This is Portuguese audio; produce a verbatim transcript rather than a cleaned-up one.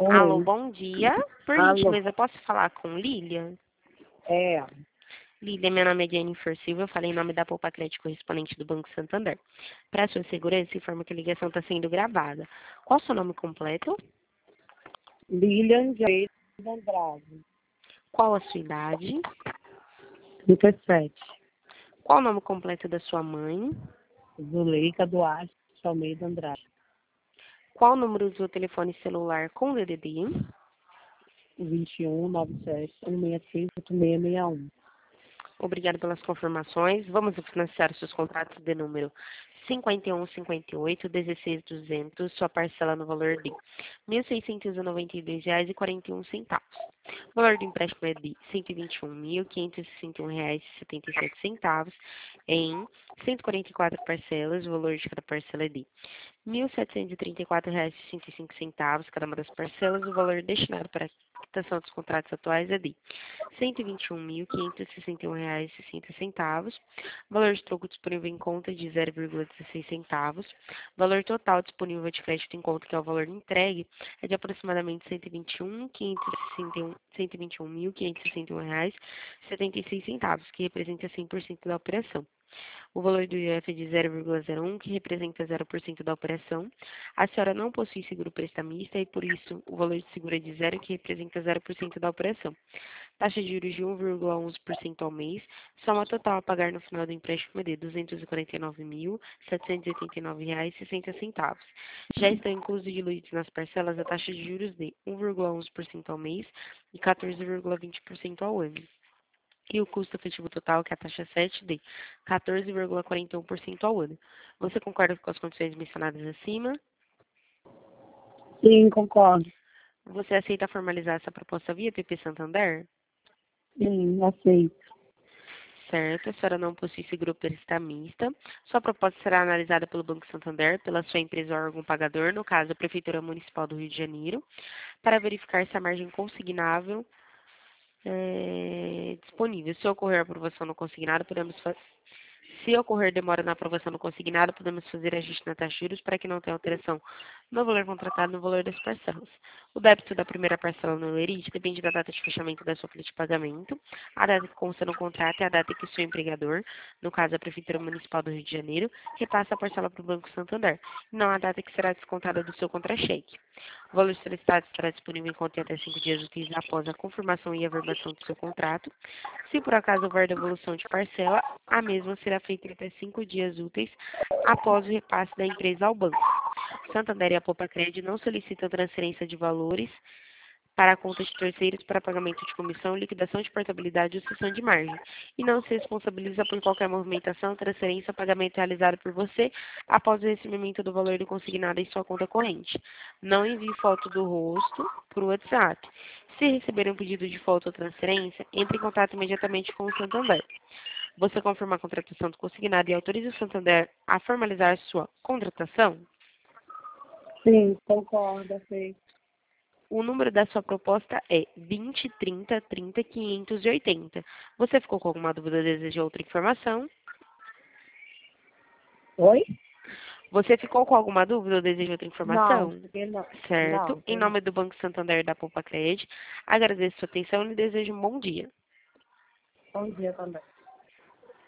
Alô, Oi. bom dia. Por Alô. gentileza, posso falar com Lília? É, Lília, meu nome é Jennifer Silva, eu falei em nome da Poupa Crédito correspondente do Banco Santander. Para sua segurança, informo que a ligação está sendo gravada. Qual o seu nome completo? Lilian Jair Andrade, Qual a sua idade? trinta e sete. Qual o nome completo da sua mãe? Zuleika Duarte Almeida Andrade. Qual o número do seu telefone celular com D D D? vinte e um, noventa e sete, cento e sessenta e cinco, oito seis seis um. Obrigada pelas confirmações. Vamos financiar seus contratos de número cinquenta e um, cinquenta e oito, dezesseis, duzentos, sua parcela no valor de mil seiscentos e noventa e dois reais e quarenta e um centavos. O valor do empréstimo é de cento e vinte e um mil, quinhentos e sessenta e um reais e setenta e sete centavos em cento e quarenta e quatro parcelas. O valor de cada parcela é de mil setecentos e trinta e quatro reais e sessenta e cinco centavos cada uma das parcelas. O valor destinado para a quitação dos contratos atuais é de cento e vinte e um mil, quinhentos e sessenta e um reais e sessenta centavos. Valor de troco disponível em conta de zero vírgula dezesseis centavos. Valor total disponível de crédito em conta, que é o valor entregue, é de aproximadamente cento e vinte e um, quinhentos e sessenta e um, cento e vinte e um mil, quinhentos e sessenta e um reais e setenta e seis centavos, que representa cem por cento da operação. O valor do I F é de zero vírgula zero um, que representa zero por cento da operação. A senhora não possui seguro prestamista e, por isso, o valor de seguro é de zero, que representa zero por cento da operação. Taxa de juros de um vírgula onze por cento ao mês. Soma total a pagar no final do empréstimo é de duzentos e quarenta e nove mil, setecentos e oitenta e nove reais e sessenta centavos. Já estão inclusos e diluídos nas parcelas a taxa de juros de um vírgula onze por cento ao mês e quatorze vírgula vinte por cento ao ano. E o custo efetivo total, que é a taxa sete, de quatorze vírgula quarenta e um por cento ao ano. Você concorda com as condições mencionadas acima? Sim, concordo. Você aceita formalizar essa proposta via P P Santander? Sim, aceito. Certo, a senhora não possui seguro prestamista. Sua proposta será analisada pelo Banco Santander, pela sua empresa ou órgão pagador, no caso a Prefeitura Municipal do Rio de Janeiro, para verificar se a margem consignável é disponível. Se ocorrer aprovação no consignado, podemos fazer. Se ocorrer demora na aprovação do consignado, podemos fazer ajuste na taxa de juros para que não tenha alteração no valor contratado no valor das parcelas. O débito da primeira parcela no Lerite depende da data de fechamento da sua folha de pagamento. A data que consta no contrato é a data que o seu empregador, no caso a Prefeitura Municipal do Rio de Janeiro, repassa a parcela para o Banco Santander, e não a data que será descontada do seu contra-cheque. O valor solicitado estará disponível em conta em até cinco dias úteis após a confirmação e averbação do seu contrato. Se por acaso houver devolução de parcela, a mesma será feita em até cinco dias úteis após o repasse da empresa ao banco. Santander e a Poupa Crédito não solicitam transferência de valores para a conta de terceiros para pagamento de comissão, liquidação de portabilidade ou cessão de margem, e não se responsabiliza por qualquer movimentação, transferência ou pagamento realizado por você após o recebimento do valor do consignado em sua conta corrente. Não envie foto do rosto por WhatsApp. Se receber um pedido de foto ou transferência, entre em contato imediatamente com o Santander. Você confirma a contratação do consignado e autoriza o Santander a formalizar sua contratação? Sim, concordo, aceito. O número da sua proposta é vinte, trinta, trinta, quinhentos e oitenta. Você ficou com alguma dúvida ou deseja outra informação? Oi? Você ficou com alguma dúvida ou deseja outra Não, informação? porque não. Certo. Não, Em tem não. nome do Banco Santander da Poupa Crédito, agradeço sua atenção e lhe desejo um bom dia. Bom dia também.